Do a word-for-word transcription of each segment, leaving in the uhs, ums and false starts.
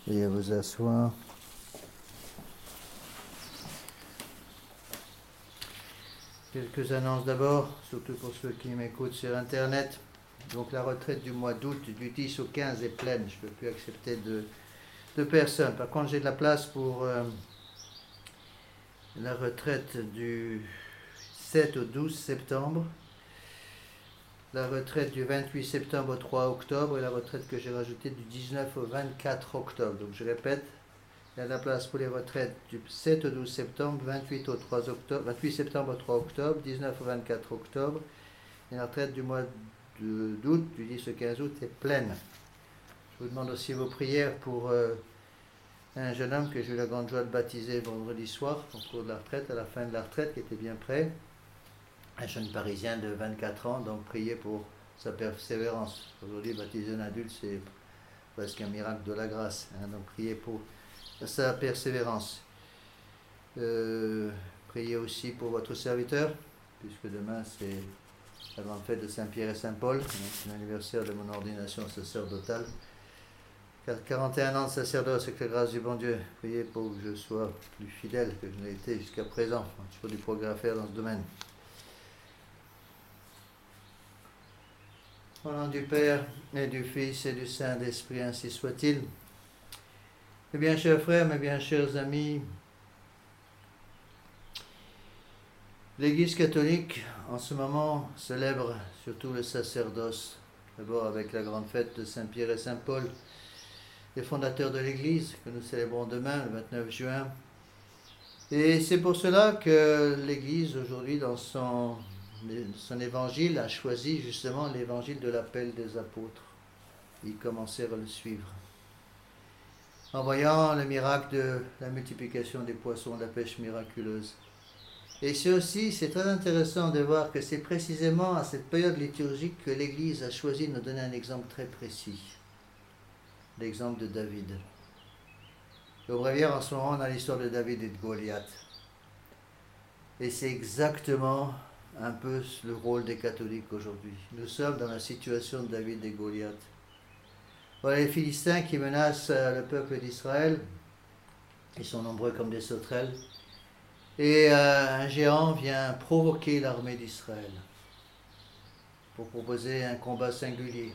Et à vous asseoir. Quelques annonces d'abord, surtout pour ceux qui m'écoutent sur Internet. Donc la retraite du mois d'août, du dix au quinze est pleine. Je ne peux plus accepter de, de personnes. Par contre, j'ai de la place pour euh, la retraite du sept au douze septembre. La retraite du vingt-huit septembre au trois octobre et la retraite que j'ai rajoutée du dix-neuf au vingt-quatre octobre. Donc je répète, il y a de la place pour les retraites du sept au douze septembre, vingt-huit au trois octobre, vingt-huit septembre au trois octobre, dix-neuf au vingt-quatre octobre. Et la retraite du mois d'août, du dix au quinze août, est pleine. Je vous demande aussi vos prières pour euh, un jeune homme que j'ai eu la grande joie de baptiser vendredi soir, au cours de la retraite, à la fin de la retraite, qui était bien prêt. Un jeune Parisien de vingt-quatre ans, donc priez pour sa persévérance. Aujourd'hui, baptiser un adulte, c'est presque un miracle de la grâce. Hein, donc priez pour sa persévérance. Euh, priez aussi pour votre serviteur, puisque demain c'est la grande fête de Saint-Pierre et Saint-Paul, c'est l'anniversaire de mon ordination sacerdotale. quarante et un ans de sacerdoce avec la grâce du bon Dieu. Priez pour que je sois plus fidèle que je l'ai été jusqu'à présent. Il y a toujours du progrès à faire dans ce domaine. Au nom du Père, et du Fils, et du Saint-Esprit, ainsi soit-il. Mes bien chers frères, mes bien chers amis, l'Église catholique, en ce moment, célèbre surtout le sacerdoce. D'abord avec la grande fête de Saint-Pierre et Saint-Paul, les fondateurs de l'Église, que nous célébrons demain, le vingt-neuf juin. Et c'est pour cela que l'Église, aujourd'hui, dans son... son évangile, a choisi justement l'évangile de l'appel des apôtres. Ils commencèrent à le suivre. En voyant le miracle de la multiplication des poissons, la pêche miraculeuse. Et c'est aussi, c'est très intéressant de voir que c'est précisément à cette période liturgique que l'Église a choisi de nous donner un exemple très précis. L'exemple de David. Au bréviaire, en ce moment, on a l'histoire de David et de Goliath. Et c'est exactement un peu le rôle des catholiques aujourd'hui. Nous sommes dans la situation de David et Goliath. Voilà les Philistins qui menacent le peuple d'Israël. Ils sont nombreux comme des sauterelles. Et euh, un géant vient provoquer l'armée d'Israël pour proposer un combat singulier.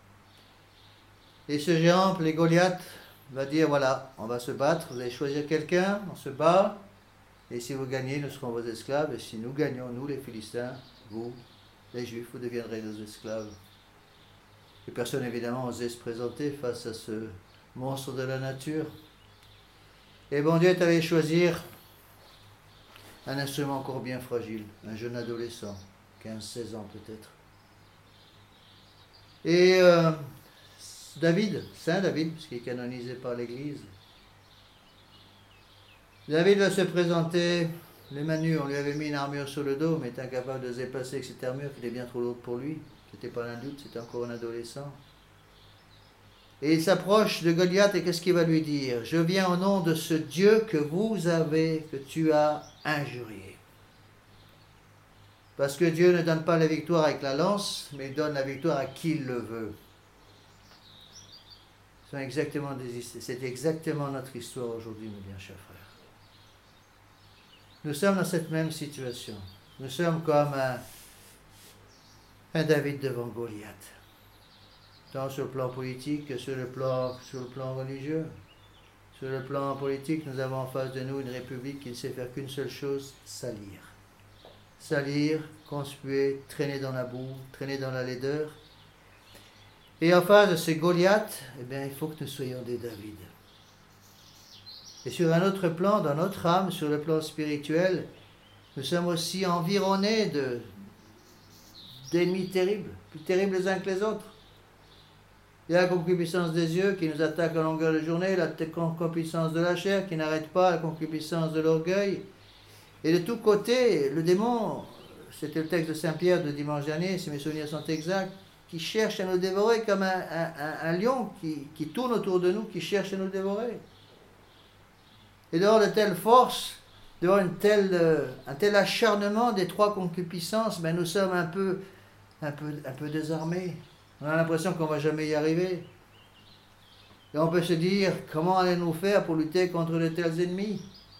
Et ce géant, appelé Goliath, va dire, voilà, on va se battre, vous allez choisir quelqu'un, on se bat. Et si vous gagnez, nous serons vos esclaves. Et si nous gagnons, nous les Philistins, vous, les Juifs, vous deviendrez nos esclaves. Et personne, évidemment, n'osait se présenter face à ce monstre de la nature. Et bon Dieu est allé choisir un instrument encore bien fragile, un jeune adolescent, quinze seize ans peut-être. Et euh, David, Saint David, puisqu'il est canonisé par l'Église, David va se présenter, les mains nues, on lui avait mis une armure sur le dos, mais est incapable de se déplacer avec cette armure qui était bien trop lourde pour lui. C'était pas un adulte, c'était encore un adolescent. Et il s'approche de Goliath et qu'est-ce qu'il va lui dire? Je viens au nom de ce Dieu que vous avez, que tu as injurié. Parce que Dieu ne donne pas la victoire avec la lance, mais il donne la victoire à qui il le veut. C'est exactement, c'est exactement notre histoire aujourd'hui, mes bien chers frères. Nous sommes dans cette même situation. Nous sommes comme un, un David devant Goliath. Tant sur le plan politique que sur le plan, sur le plan religieux. Sur le plan politique, nous avons en face de nous une république qui ne sait faire qu'une seule chose, salir. Salir, conspuer, traîner dans la boue, traîner dans la laideur. Et en face de ces Goliaths, eh bien, il faut que nous soyons des David. Et sur un autre plan, dans notre âme, sur le plan spirituel, nous sommes aussi environnés de, d'ennemis terribles, plus terribles les uns que les autres. Il y a la concupiscence des yeux qui nous attaque à longueur de journée, la concupiscence de la chair qui n'arrête pas, la concupiscence de l'orgueil. Et de tous côtés, le démon, c'était le texte de Saint-Pierre de dimanche dernier, si mes souvenirs sont exacts, qui cherche à nous dévorer comme un, un, un, un lion qui, qui tourne autour de nous, qui cherche à nous dévorer. Et devant de telles forces, devant une telle, un tel acharnement des trois concupiscences, ben nous sommes un peu, un peu, un peu désarmés. On a l'impression qu'on ne va jamais y arriver. Et on peut se dire, comment allons-nous faire pour lutter contre de tels ennemis?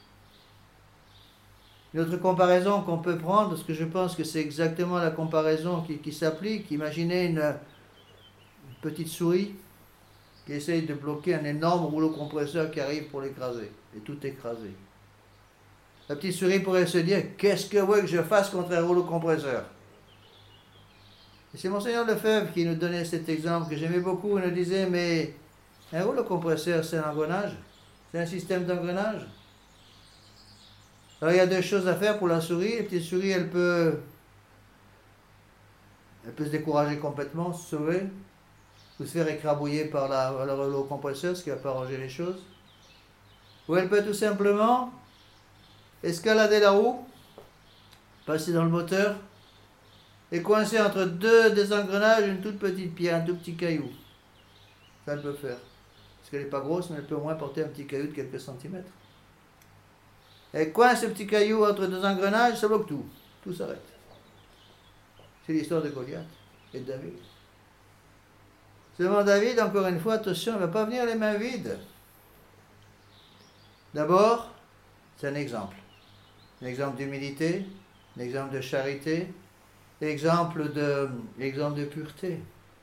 Une autre comparaison qu'on peut prendre, parce que je pense que c'est exactement la comparaison qui, qui s'applique. Imaginez une, une petite souris qui essaye de bloquer un énorme rouleau compresseur qui arrive pour l'écraser, et tout écraser. La petite souris pourrait se dire, qu'est-ce que vous voulez que je fasse contre un rouleau compresseur? Et c'est Monseigneur Lefebvre qui nous donnait cet exemple que j'aimais beaucoup. Il nous disait, mais un rouleau compresseur, c'est un engrenage, c'est un système d'engrenage. Alors il y a deux choses à faire pour la souris. La petite souris, elle peut, elle peut se décourager complètement, se sauver, ou se faire écrabouiller par la, le rouleau compresseur, ce qui ne va pas arranger les choses. Ou elle peut tout simplement escalader la roue, passer dans le moteur, et coincée entre deux des engrenages, une toute petite pierre, un tout petit caillou. Ça, elle peut faire. Parce qu'elle n'est pas grosse, mais elle peut au moins porter un petit caillou de quelques centimètres. Elle coince ce petit caillou entre deux engrenages, ça bloque tout. Tout s'arrête. C'est l'histoire de Goliath et de David. Seulement David, encore une fois, attention, il ne va pas venir les mains vides. D'abord, c'est un exemple. Un exemple d'humilité, un exemple de charité, un exemple de, exemple de pureté.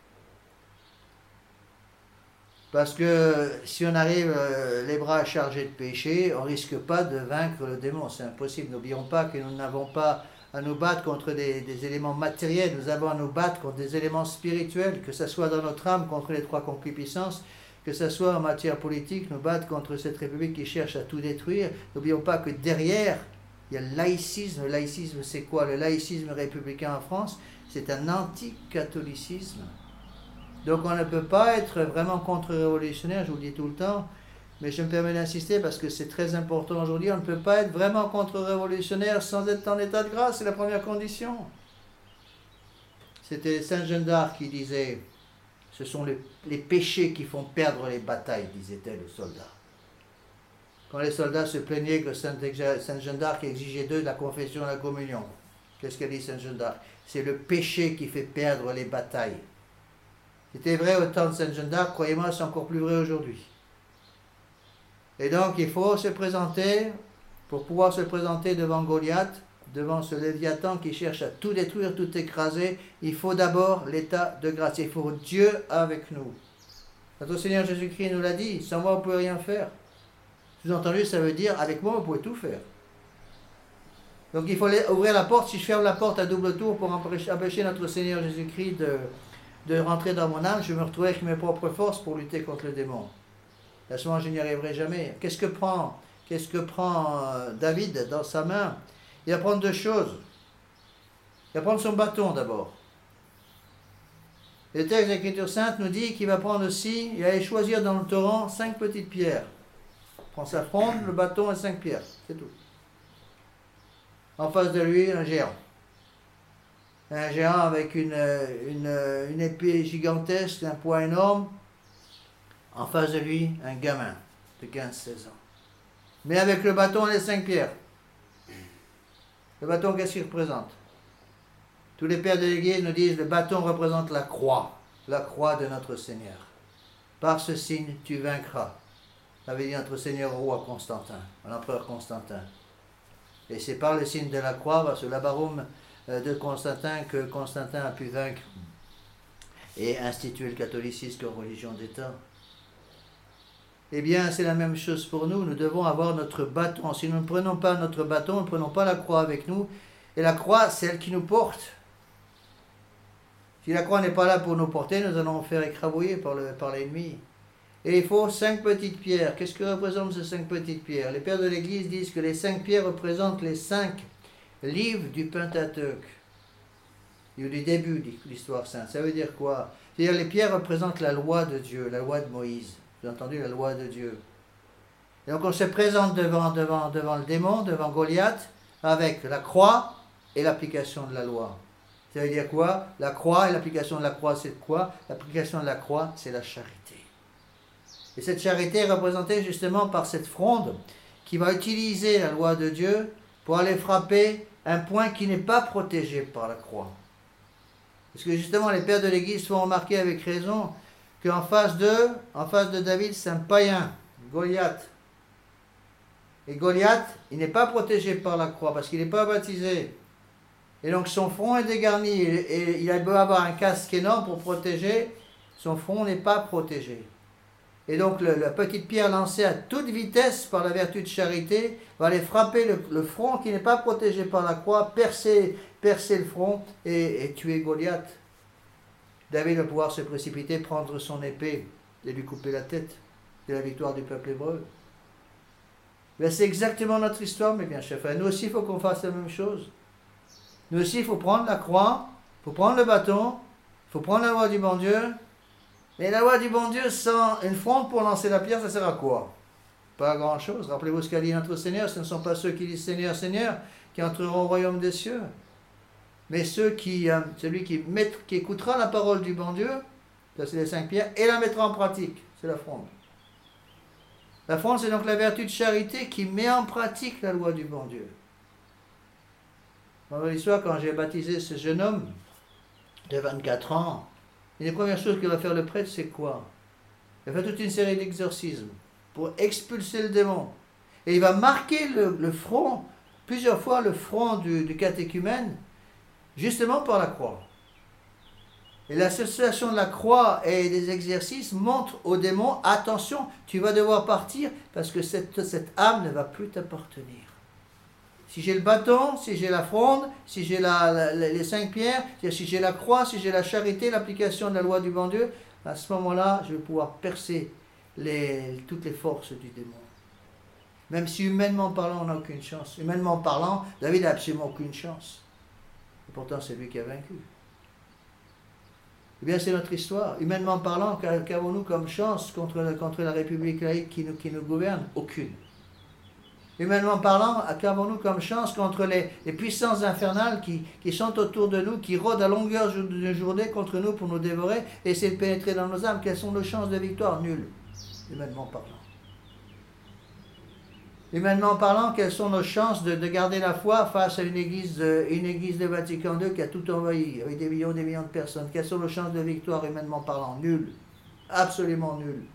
Parce que si on arrive euh, les bras chargés de péché, on ne risque pas de vaincre le démon. C'est impossible. N'oublions pas que nous n'avons pas à nous battre contre des, des éléments matériels. Nous avons à nous battre contre des éléments spirituels, que ce soit dans notre âme contre les trois concupiscences, que ce soit en matière politique, nous battre contre cette république qui cherche à tout détruire. N'oublions pas que derrière, il y a le laïcisme. Le laïcisme, c'est quoi? Le laïcisme républicain en France, c'est un anticatholicisme. Donc on ne peut pas être vraiment contre-révolutionnaire, je vous le dis tout le temps, mais je me permets d'insister parce que c'est très important aujourd'hui. On ne peut pas être vraiment contre-révolutionnaire sans être en état de grâce, c'est la première condition. C'était Sainte Jeanne d'Arc qui disait, ce sont les, les péchés qui font perdre les batailles, disait-elle aux soldats. Quand les soldats se plaignaient que Sainte, Sainte Jeanne d'Arc exigeait d'eux la confession et la communion, qu'est-ce qu'elle dit Sainte Jeanne d'Arc? C'est le péché qui fait perdre les batailles. C'était vrai au temps de Sainte Jeanne d'Arc, croyez-moi, c'est encore plus vrai aujourd'hui. Et donc, il faut se présenter, pour pouvoir se présenter devant Goliath, devant ce Léviathan qui cherche à tout détruire, tout écraser, il faut d'abord l'état de grâce. Il faut Dieu avec nous. Notre Seigneur Jésus-Christ nous l'a dit, sans moi, vous ne pouvez rien faire. Sous-entendu, ça veut dire, avec moi, vous pouvez tout faire. Donc, il faut ouvrir la porte. Si je ferme la porte à double tour pour empêcher notre Seigneur Jésus-Christ de... de rentrer dans mon âme, je me retrouve avec mes propres forces pour lutter contre le démon. À ce moment, je n'y arriverai jamais. Qu'est-ce que prend, qu'est-ce que prend David dans sa main? Il va prendre deux choses. Il va prendre son bâton d'abord. Le texte de l'Écriture sainte nous dit qu'il va prendre aussi, il va aller choisir dans le torrent cinq petites pierres. Il prend sa fronde, le bâton et cinq pierres. C'est tout. En face de lui, un géant. Un géant avec une, une, une épée gigantesque, un poids énorme. En face de lui, un gamin de quinze seize ans. Mais avec le bâton et les cinq pierres. Le bâton, qu'est-ce qu'il représente? Tous les pères de l'Église nous disent, le bâton représente la croix, la croix de notre Seigneur. Par ce signe, tu vaincras. Avait dit notre Seigneur au roi Constantin, à l'empereur Constantin. Et c'est par le signe de la croix, parce que la baroume de Constantin, que Constantin a pu vaincre et instituer le catholicisme comme religion d'État. Eh bien, c'est la même chose pour nous. Nous devons avoir notre bâton. Si nous ne prenons pas notre bâton, nous ne prenons pas la croix avec nous. Et la croix, c'est elle qui nous porte. Si la croix n'est pas là pour nous porter, nous allons nous faire écrabouiller par, le, par l'ennemi. Et il faut cinq petites pierres. Qu'est-ce que représentent ces cinq petites pierres? Les pères de l'Église disent que les cinq pierres représentent les cinq livre du Pentateuque, du début de l'histoire sainte. Ça veut dire quoi? C'est-à-dire les pierres représentent la loi de Dieu, la loi de Moïse. Vous avez entendu, la loi de Dieu. Et donc on se présente devant, devant, devant le démon, devant Goliath, avec la croix et l'application de la loi. Ça veut dire quoi? La croix et l'application de la croix, c'est quoi? L'application de la croix, c'est la charité. Et cette charité est représentée justement par cette fronde qui va utiliser la loi de Dieu pour aller frapper un point qui n'est pas protégé par la croix. Parce que justement, les pères de l'Église font remarquer avec raison qu'en face d'eux, en face de David, c'est un païen, Goliath. Et Goliath, il n'est pas protégé par la croix parce qu'il n'est pas baptisé. Et donc son front est dégarni et il a beau avoir un casque énorme pour protéger, son front n'est pas protégé. Et donc le, la petite pierre lancée à toute vitesse par la vertu de charité va aller frapper le, le front qui n'est pas protégé par la croix, percer, percer le front et, et tuer Goliath. David va pouvoir se précipiter, prendre son épée et lui couper la tête. C'est la victoire du peuple hébreu. Mais c'est exactement notre histoire, mes bien chers frères. Nous aussi, il faut qu'on fasse la même chose. Nous aussi, il faut prendre la croix, il faut prendre le bâton, il faut prendre la loi du bon Dieu. Mais la loi du bon Dieu sans une fronde pour lancer la pierre, ça sert à quoi? Pas à grand chose. Rappelez-vous ce qu'a dit notre Seigneur, ce ne sont pas ceux qui disent Seigneur, Seigneur, qui entreront au royaume des cieux. Mais ceux qui, euh, celui qui, met, qui écoutera la parole du bon Dieu, ça c'est les cinq pierres, et la mettra en pratique, c'est la fronde. La fronde, c'est donc la vertu de charité qui met en pratique la loi du bon Dieu. Dans l'histoire, quand j'ai baptisé ce jeune homme de vingt-quatre ans, une des premières choses qu'il va faire le prêtre, c'est quoi? Il va faire toute une série d'exorcismes pour expulser le démon. Et il va marquer le, le front, plusieurs fois le front du, du catéchumène, justement par la croix. Et l'association de la croix et des exercices montre au démon, attention, tu vas devoir partir parce que cette, cette âme ne va plus t'appartenir. Si j'ai le bâton, si j'ai la fronde, si j'ai la, la, les cinq pierres, si j'ai la croix, si j'ai la charité, l'application de la loi du bon Dieu, à ce moment-là, je vais pouvoir percer les, toutes les forces du démon. Même si humainement parlant, on n'a aucune chance. Humainement parlant, David n'a absolument aucune chance. Et pourtant, c'est lui qui a vaincu. Eh bien, c'est notre histoire. Humainement parlant, qu'avons-nous comme chance contre, contre la République laïque qui nous, qui nous gouverne? Aucune. Humainement parlant, qu'avons-nous comme chance contre les, les puissances infernales qui, qui sont autour de nous, qui rôdent à longueur de journée contre nous pour nous dévorer et essayer de pénétrer dans nos âmes? Quelles sont nos chances de victoire? Nulles. Humainement parlant. Humainement parlant, quelles sont nos chances de, de garder la foi face à une église, de, une église de Vatican deux qui a tout envahi, avec des millions et des millions de personnes? Quelles sont nos chances de victoire humainement parlant? Nulles. Absolument nulles.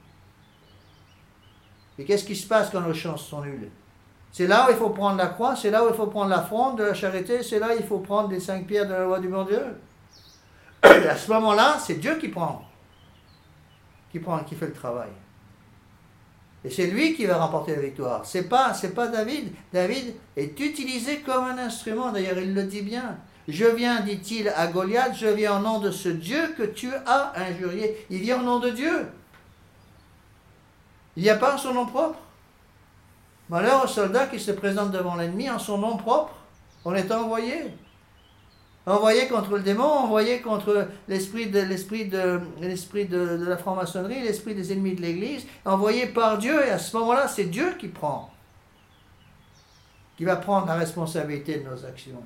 Et qu'est-ce qui se passe quand nos chances sont nulles? C'est là où il faut prendre la croix, c'est là où il faut prendre la fronde de la charité, c'est là où il faut prendre les cinq pierres de la loi du bon Dieu. Et à ce moment-là, c'est Dieu qui prend, qui prend, qui fait le travail. Et c'est lui qui va remporter la victoire. C'est pas, c'est pas David. David est utilisé comme un instrument. D'ailleurs, il le dit bien. Je viens, dit-il à Goliath, je viens au nom de ce Dieu que tu as injurié. Il vient au nom de Dieu. Il n'y a pas son nom propre. Malheur au soldat qui se présente devant l'ennemi en son nom propre. On est envoyé. Envoyé contre le démon, envoyé contre l'esprit de, l'esprit de, l'esprit de, de la franc-maçonnerie, l'esprit des ennemis de l'Église, envoyé par Dieu. Et à ce moment-là, c'est Dieu qui prend, qui va prendre la responsabilité de nos actions.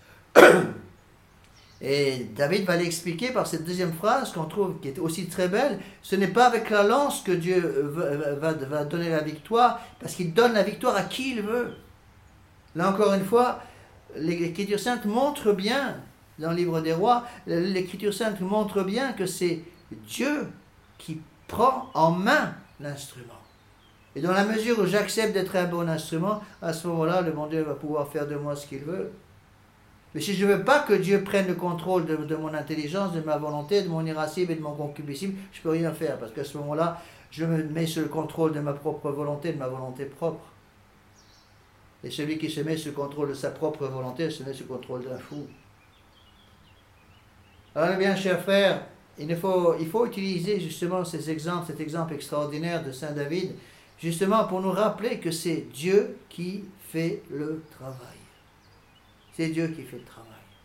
Et David va l'expliquer par cette deuxième phrase qu'on trouve qui est aussi très belle. Ce n'est pas avec la lance que Dieu va, va, va donner la victoire, parce qu'il donne la victoire à qui il veut. Là encore une fois, l'Écriture sainte montre bien, dans le livre des rois, l'Écriture sainte montre bien que c'est Dieu qui prend en main l'instrument. Et dans la mesure où j'accepte d'être un bon instrument, à ce moment-là, le bon Dieu va pouvoir faire de moi ce qu'il veut. Mais si je ne veux pas que Dieu prenne le contrôle de, de mon intelligence, de ma volonté, de mon irascible et de mon concupiscible, je ne peux rien faire, parce qu'à ce moment-là, je me mets sous le contrôle de ma propre volonté, de ma volonté propre. Et celui qui se met sous le contrôle de sa propre volonté, se met sous le contrôle d'un fou. Alors bien, chers frères, il faut, il faut utiliser justement ces exemples, cet exemple extraordinaire de Saint David, justement pour nous rappeler que c'est Dieu qui fait le travail. C'est Dieu qui fait le travail.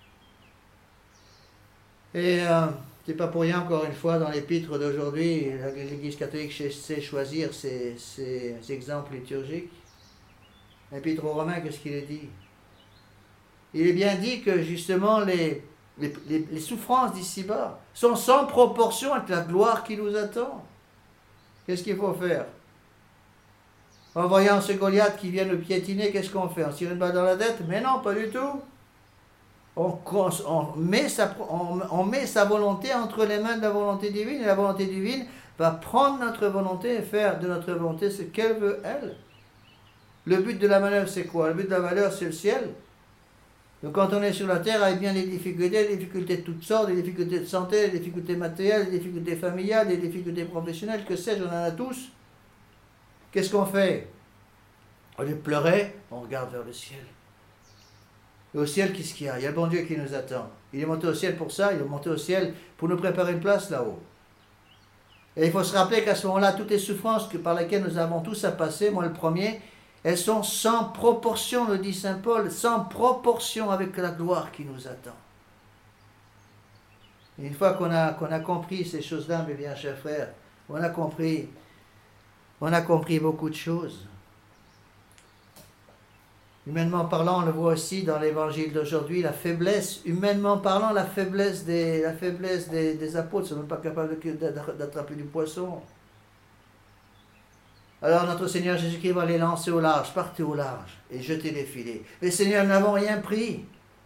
Et euh, c'est pas pour rien, encore une fois, dans l'épître d'aujourd'hui, l'Église catholique sait choisir ses, ses exemples liturgiques. L'Épître aux Romains, qu'est-ce qu'il est dit? Il est bien dit que justement les, les, les, les souffrances d'ici-bas sont sans proportion avec la gloire qui nous attend. Qu'est-ce qu'il faut faire? En voyant ce Goliath qui vient nous piétiner, qu'est-ce qu'on fait? On tire une balle dans la tête? Mais non, pas du tout. on, on, met sa, on, on met sa volonté entre les mains de la volonté divine, et la volonté divine va prendre notre volonté et faire de notre volonté ce qu'elle veut, elle. Le but de la manœuvre, c'est quoi? Le but de la valeur, c'est le ciel. Donc quand on est sur la terre, avec bien des difficultés, des difficultés de toutes sortes, des difficultés de santé, des difficultés matérielles, des difficultés familiales, des difficultés professionnelles, que sais-je, on en a tous. Qu'est-ce qu'on fait? Au lieu de pleurer, on regarde vers le ciel. Et au ciel, qu'est-ce qu'il y a? Il y a le bon Dieu qui nous attend. Il est monté au ciel pour ça, il est monté au ciel pour nous préparer une place là-haut. Et il faut se rappeler qu'à ce moment-là, toutes les souffrances que, par lesquelles nous avons tous à passer, moi le premier, elles sont sans proportion, le dit saint Paul, sans proportion avec la gloire qui nous attend. Et une fois qu'on a, qu'on a compris ces choses-là, mes bien chers frères, on a compris, on a compris beaucoup de choses. Humainement parlant, on le voit aussi dans l'évangile d'aujourd'hui, la faiblesse, humainement parlant, la faiblesse des, la faiblesse des, des apôtres, ils ne sont même pas capables d'attraper du poisson. Alors notre Seigneur Jésus-Christ va les lancer au large, partez au large et jetez les filets. Les Seigneurs n'avons rien pris.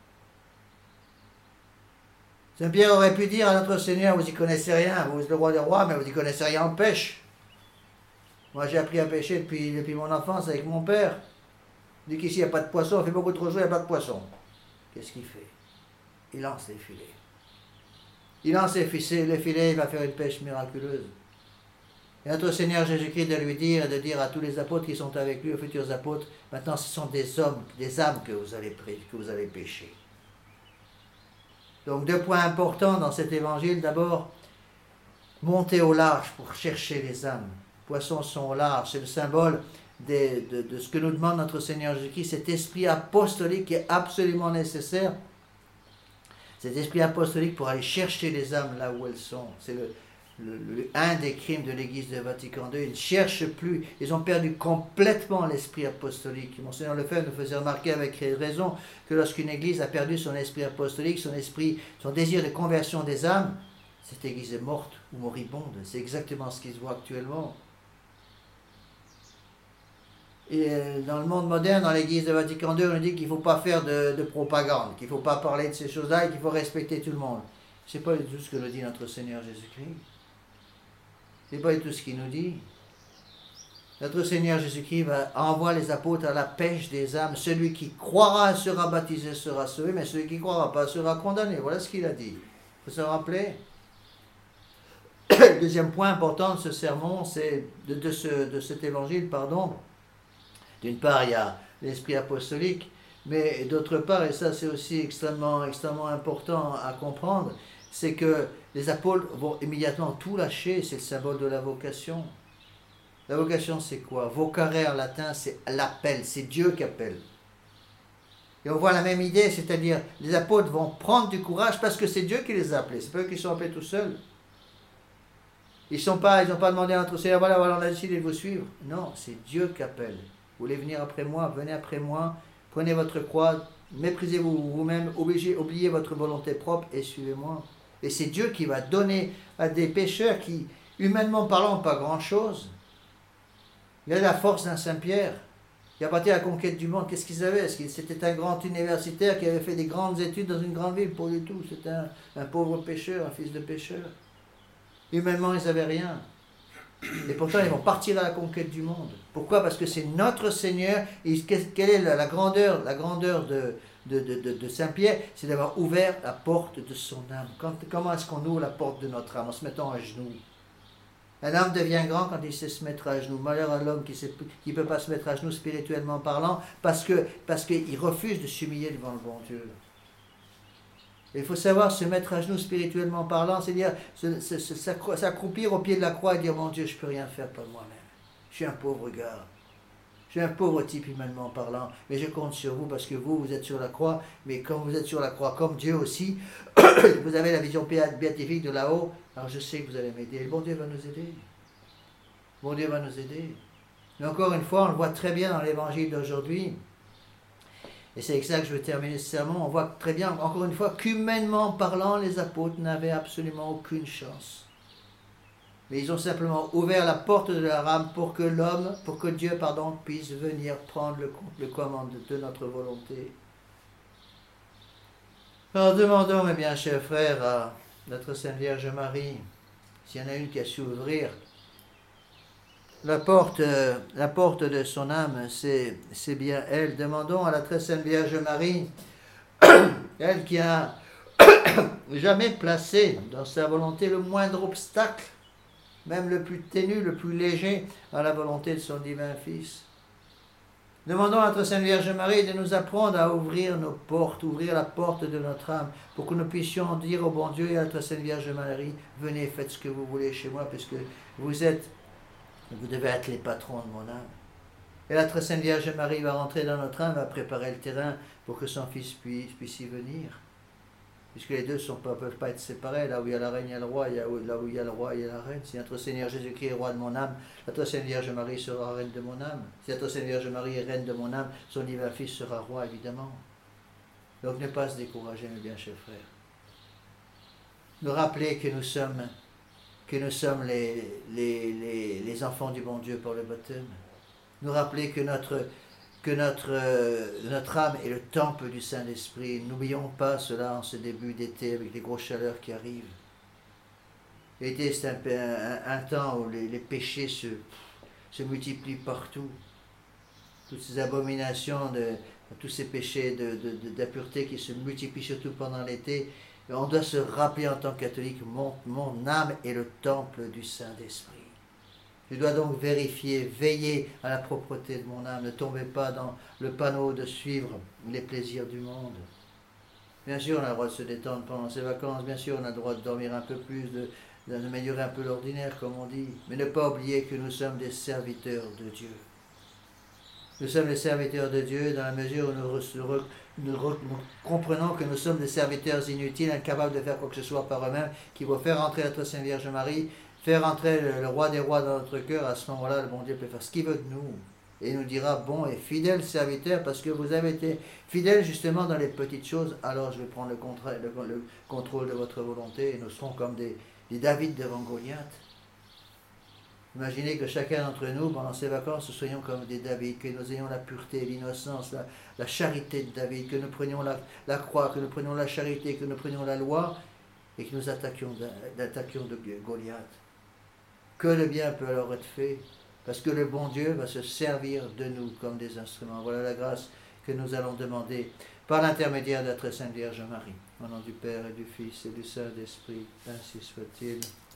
Saint Pierre aurait pu dire à notre Seigneur, vous n'y connaissez rien, vous êtes le roi des rois, mais vous n'y connaissez rien en pêche. Moi j'ai appris à pêcher depuis, depuis mon enfance avec mon père. Il dit qu'ici il n'y a pas de poisson, il fait beaucoup trop chaud, il n'y a pas de poisson. Qu'est-ce qu'il fait? Il lance les filets. Il lance les filets, les filets, il va faire une pêche miraculeuse. Et notre Seigneur Jésus-Christ de lui dire, de dire à tous les apôtres qui sont avec lui, aux futurs apôtres, maintenant ce sont des hommes, des âmes que vous allez, que vous allez pêcher. Donc deux points importants dans cet évangile. D'abord, monter au large pour chercher les âmes. Les poissons sont au large, c'est le symbole de, de, de ce que nous demande notre Seigneur Jésus-Christ, cet esprit apostolique qui est absolument nécessaire. Cet esprit apostolique pour aller chercher les âmes là où elles sont. C'est le Le, le, un des crimes de l'Église de Vatican deux, ils ne cherchent plus, ils ont perdu complètement l'esprit apostolique. Monseigneur Lefebvre nous faisait remarquer avec raison que lorsqu'une Église a perdu son esprit apostolique, son esprit, son désir de conversion des âmes, cette Église est morte ou moribonde. C'est exactement ce qui se voit actuellement. Et dans le monde moderne, dans l'Église de Vatican deux, on nous dit qu'il ne faut pas faire de, de propagande, qu'il ne faut pas parler de ces choses-là et qu'il faut respecter tout le monde. Ce n'est pas du tout ce que nous dit notre Seigneur Jésus-Christ. Ce n'est pas du tout ce qu'il nous dit. Notre Seigneur Jésus-Christ va, envoie les apôtres à la pêche des âmes. Celui qui croira sera baptisé, sera sauvé, mais celui qui ne croira pas sera condamné. Voilà ce qu'il a dit. Il faut se rappeler. Le deuxième point important de ce sermon, c'est de, de, ce, de cet évangile, pardon. D'une part, il y a l'esprit apostolique, mais d'autre part, et ça c'est aussi extrêmement, extrêmement important à comprendre, c'est que les apôtres vont immédiatement tout lâcher, c'est le symbole de la vocation. La vocation, c'est quoi? Vocare en latin, c'est l'appel, c'est Dieu qui appelle. Et on voit la même idée, c'est-à-dire les apôtres vont prendre du courage parce que c'est Dieu qui les a appelés, c'est pas eux qui sont appelés tout seuls. Ils n'ont pas, ils pas demandé à notre Seigneur, voilà, voilà, on a décidé de vous suivre. Non, c'est Dieu qui appelle. Vous voulez venir après moi, venez après moi, prenez votre croix, méprisez-vous vous-même, oubliez, oubliez votre volonté propre et suivez-moi. Et c'est Dieu qui va donner à des pécheurs qui, humainement parlant, n'ont pas grand-chose. Il y a la force d'un Saint-Pierre, qui a parti à la conquête du monde. Qu'est-ce qu'ils avaient? Est-ce que c'était un grand universitaire qui avait fait des grandes études dans une grande ville? Pas du tout. C'était un, un pauvre pécheur, un fils de pécheur. Humainement, ils n'avaient rien. Et pourtant, ils vont partir à la conquête du monde. Pourquoi? Parce que c'est notre Seigneur. Et quelle est la, la grandeur, la grandeur de, de, de, de, de Saint-Pierre? C'est d'avoir ouvert la porte de son âme. Quand, comment est-ce qu'on ouvre la porte de notre âme? En se mettant à genoux. Un homme devient grand quand il sait se mettre à genoux. Malheur à l'homme qui ne peut pas se mettre à genoux spirituellement parlant, parce que parce qu'il refuse de s'humilier devant le bon Dieu. Il faut savoir se mettre à genoux spirituellement parlant, c'est-à-dire s'accroupir au pied de la croix et dire, mon Dieu, je ne peux rien faire pour moi-même. Je suis un pauvre gars. Je suis un pauvre type humainement parlant, mais je compte sur vous parce que vous, vous êtes sur la croix, mais comme vous êtes sur la croix, comme Dieu aussi, vous avez la vision béatifique de là-haut, alors je sais que vous allez m'aider. Le bon Dieu va nous aider. Le bon Dieu va nous aider. Mais encore une fois, on le voit très bien dans l'évangile d'aujourd'hui. Et c'est avec ça que je veux terminer ce sermon. On voit très bien, encore une fois, qu'humainement parlant, les apôtres n'avaient absolument aucune chance. Mais ils ont simplement ouvert la porte de leur âme pour que l'homme, pour que Dieu, pardon, puisse venir prendre le, le commande de notre volonté. Alors demandons, mes bien chers frères, à notre Sainte Vierge Marie, s'il y en a une qui a su ouvrir la porte, euh, la porte de son âme, c'est c'est bien elle. Demandons à la très Sainte Vierge Marie, elle qui a jamais placé dans sa volonté le moindre obstacle, même le plus ténu, le plus léger, à la volonté de son divin Fils. Demandons à notre Sainte Vierge Marie de nous apprendre à ouvrir nos portes, ouvrir la porte de notre âme, pour que nous puissions dire au bon Dieu et à notre Sainte Vierge Marie, venez, faites ce que vous voulez chez moi, puisque vous êtes, vous devez être les patrons de mon âme. Et la très Sainte Vierge Marie va rentrer dans notre âme, va préparer le terrain pour que son Fils puisse, puisse y venir. Puisque les deux ne peuvent pas être séparés, là où il y a la reine, il y a le roi, il y a, là où il y a le roi, il y a la reine. Si notre Seigneur Jésus-Christ est roi de mon âme, la très Sainte Vierge Marie sera reine de mon âme. Si la très Sainte Vierge Marie est reine de mon âme, son divin Fils sera roi, évidemment. Donc ne pas se décourager, mes bien chers frères. Nous rappeler que nous sommes, que nous sommes les, les, les, les enfants du bon Dieu par le baptême. Nous rappeler que notre... que notre, euh, notre âme est le temple du Saint-Esprit. N'oublions pas cela en ce début d'été avec les grosses chaleurs qui arrivent. L'été, c'est un, un, un temps où les, les péchés se, se multiplient partout. Toutes ces abominations, de, tous ces péchés d'impureté qui se multiplient surtout pendant l'été. On doit se rappeler en tant que catholique, mon, mon âme est le temple du Saint-Esprit. Je dois donc vérifier, veiller à la propreté de mon âme. Ne tombez pas dans le panneau de suivre les plaisirs du monde. Bien sûr, on a le droit de se détendre pendant ces vacances. Bien sûr, on a le droit de dormir un peu plus, d'améliorer un peu l'ordinaire, comme on dit. Mais ne pas oublier que nous sommes des serviteurs de Dieu. Nous sommes les serviteurs de Dieu dans la mesure où nous, nous, nous comprenons que nous sommes des serviteurs inutiles, incapables de faire quoi que ce soit par eux-mêmes, qui vont faire entrer notre Sainte Vierge Marie, faire entrer le, le roi des rois dans notre cœur. À ce moment-là, le bon Dieu peut faire ce qu'il veut de nous. Et il nous dira, bon et fidèle serviteur, parce que vous avez été fidèle justement dans les petites choses, alors je vais prendre le, le, le contrôle de votre volonté, et nous serons comme des, des David devant Goliath. Imaginez que chacun d'entre nous, pendant ces vacances, nous soyons comme des David, que nous ayons la pureté, l'innocence, la, la charité de David, que nous prenions la, la croix, que nous prenions la charité, que nous prenions la loi, et que nous attaquions de, attaquions de Goliath. Que le bien peut alors être fait, parce que le bon Dieu va se servir de nous comme des instruments. Voilà la grâce que nous allons demander par l'intermédiaire de notre Sainte Vierge Marie. Au nom du Père et du Fils et du Saint-Esprit, ainsi soit-il.